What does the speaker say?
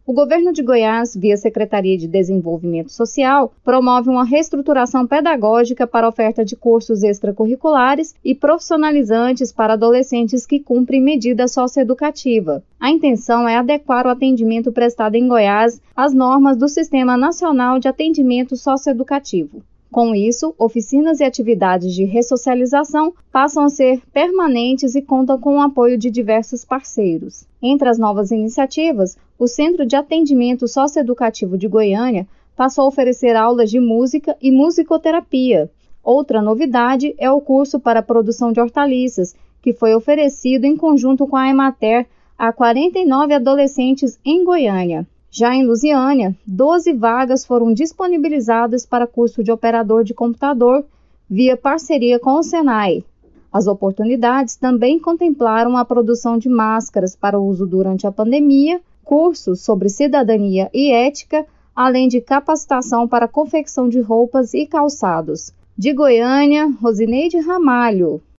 O governo de Goiás, via Secretaria de Desenvolvimento Social, promove uma reestruturação pedagógica para a oferta de cursos extracurriculares e profissionalizantes para adolescentes que cumprem medida socioeducativa. A intenção é adequar o atendimento prestado em Goiás às normas do Sistema Nacional de Atendimento Socioeducativo. Com isso, oficinas e atividades de ressocialização passam a ser permanentes e contam com o apoio de diversos parceiros. Entre as novas iniciativas, o Centro de Atendimento Socioeducativo de Goiânia passou a oferecer aulas de música e musicoterapia. Outra novidade é o curso para a produção de hortaliças, que foi oferecido em conjunto com a Emater a 49 adolescentes em Goiânia. Já em Lusiânia, 12 vagas foram disponibilizadas para curso de operador de computador via parceria com o Senai. As oportunidades também contemplaram a produção de máscaras para uso durante a pandemia, cursos sobre cidadania e ética, além de capacitação para a confecção de roupas e calçados. De Goiânia, Rosineide Ramalho.